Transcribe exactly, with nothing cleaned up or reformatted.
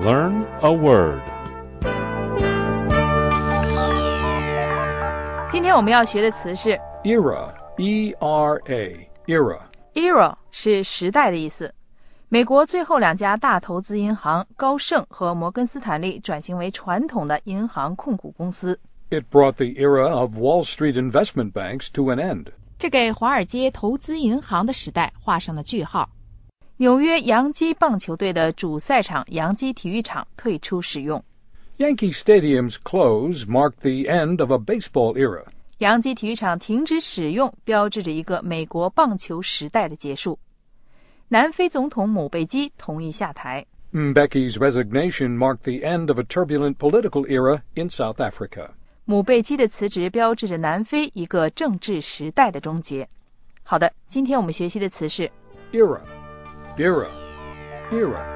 Learn a word. 今天我们要学的词是 Era, E R A, era. Era 是时代的意思。美国最后两家大投资银行高盛和摩根斯坦利转型为传统的银行控股公司。 It brought the era of Wall Street investment banks to an end. 这给华尔街投资银行的时代画上了句号。纽约洋基棒球队的主赛场洋基体育场退出使用。 Yankee Stadium's close marked the end of a baseball era. 洋基体育场停止使用，标志着一个美国棒球时代的结束。南非总统姆贝基同意下台。 Mbeki's resignation marked the end of a turbulent political era in South Africa. 姆贝基的辞职标志着南非一个政治时代的终结。好的，今天我们学习的词是 Era, era, era.